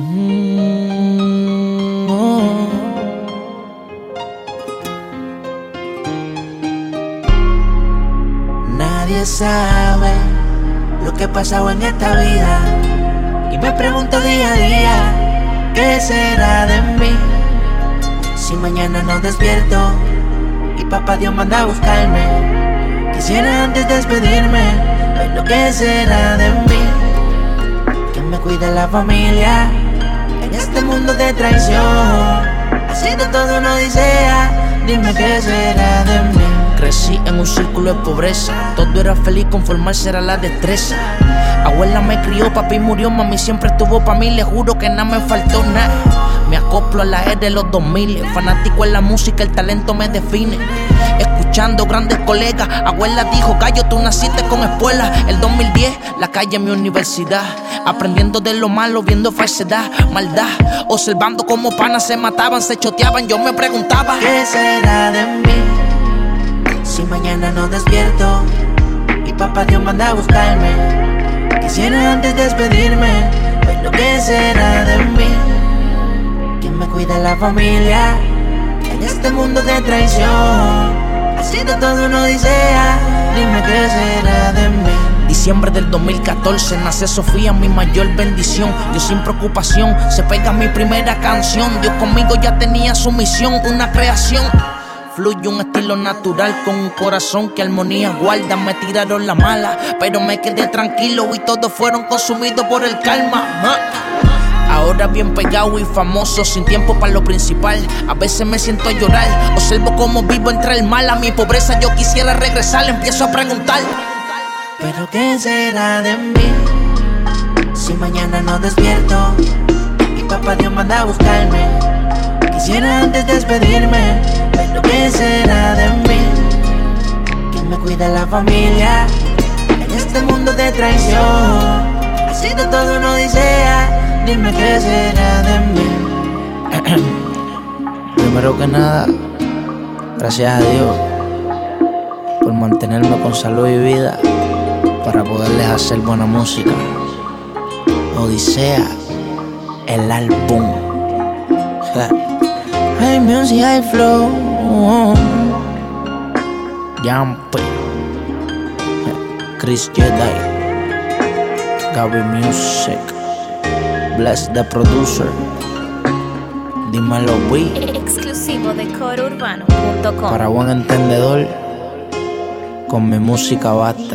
Oh. Nadie sabe lo que he pasado en esta vida y me pregunto día a día, ¿qué será de mí? Si mañana no despierto y papá Dios manda a buscarme, quisiera antes despedirme ver lo que será de mí. ¿Quién me cuida la familia en este mundo de traición? Haciendo todo una odisea, dime qué será de mí. Crecí en un círculo de pobreza, todo era feliz, conformarse era la destreza. Abuela me crió, papi murió, mami siempre estuvo pa' mí, le juro que nada me faltó nada. Me acoplo a la era de los 2000, fanático en la música, el talento me define. Escuchando grandes colegas, abuela dijo, Gallo, tú naciste con espuela. El 2010, la calle mi universidad, aprendiendo de lo malo, viendo falsedad, maldad, observando cómo panas se mataban, se choteaban. Yo me preguntaba, ¿qué será de mí? Si mañana no despierto y papá Dios manda a buscarme, quisiera antes despedirme ver lo que será de mí. ¿Quién me cuida la familia en este mundo de traición? Haciendo todo una odisea, dime qué será de mí. Diciembre del 2014 nace Sofía, mi mayor bendición. Yo sin preocupación, se pega mi primera canción. Dios conmigo ya tenía su misión, una creación. Fluye un estilo natural con un corazón que armonía guarda. Me tiraron la mala, pero me quedé tranquilo y todos fueron consumidos por el karma. Ahora bien pegado y famoso, sin tiempo para lo principal. A veces me siento a llorar, observo cómo vivo entre el mal. A mi pobreza yo quisiera regresar, empiezo a preguntar, ¿pero qué será de mí? Si mañana no despierto y papá Dios manda a buscarme, quisiera antes despedirme ver lo que será de mí. ¿Quién me cuida la familia en este mundo de traición? Haciendo todo una odisea, dime qué será de mí. primero que nada, gracias a Dios por mantenerme con salud y vida para poderles hacer buena música. Odisea, el álbum. High music, high flow. Yampe, Chris Jedi, Gaby Music, Bless the Producer, Dímelo Wii. Exclusivo de corourbano.com. Para buen entendedor, con mi música basta.